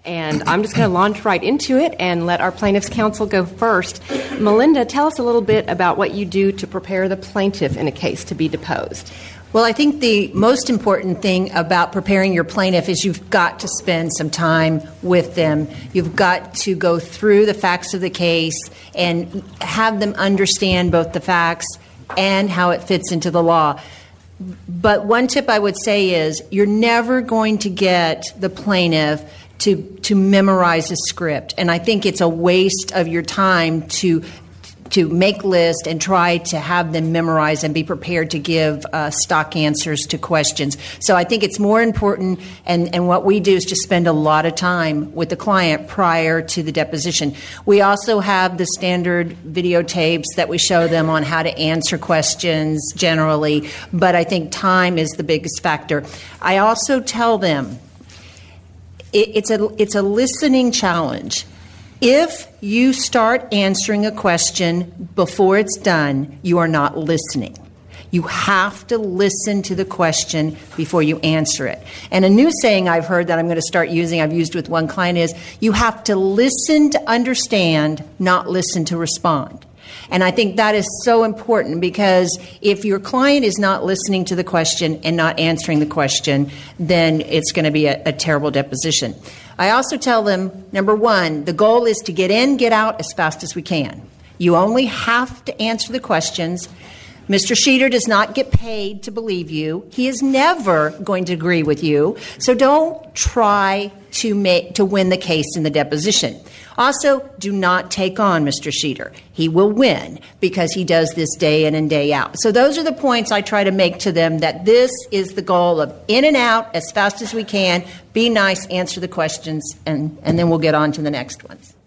And I'm just going to launch right into it and let our plaintiff's counsel go first. Melinda, tell us a little bit about what you do to prepare the plaintiff in a case to be deposed. Well, I think the most important thing about preparing your plaintiff is you've got to spend some time with them. You've got to go through the facts of the case and have them understand both the facts and how it fits into the law. But one tip I would say is you're never going to get the plaintiff to memorize a script. And I think it's a waste of your time to make lists and try to have them memorize and be prepared to give stock answers to questions. So I think it's more important, and what we do is just spend a lot of time with the client prior to the deposition. We also have the standard videotapes that we show them on how to answer questions generally, but I think time is the biggest factor. I also tell them it's a listening challenge. If you start answering a question before it's done, you are not listening. You have to listen to the question before you answer it. And a new saying I've heard that I'm going to start using, I've used with one client, is you have to listen to understand, not listen to respond. And I think that is so important, because if your client is not listening to the question and not answering the question, then it's going to be a terrible deposition. I also tell them, number one, the goal is to get in, get out as fast as we can. You only have to answer the questions. Mr. Sheeter does not get paid to believe you. He is never going to agree with you. So don't try to win the case in the deposition. Also, do not take on Mr. Sheeter. He will win because he does this day in and day out. So those are the points I try to make to them, that this is the goal of in and out as fast as we can, be nice, answer the questions, and then we'll get on to the next ones.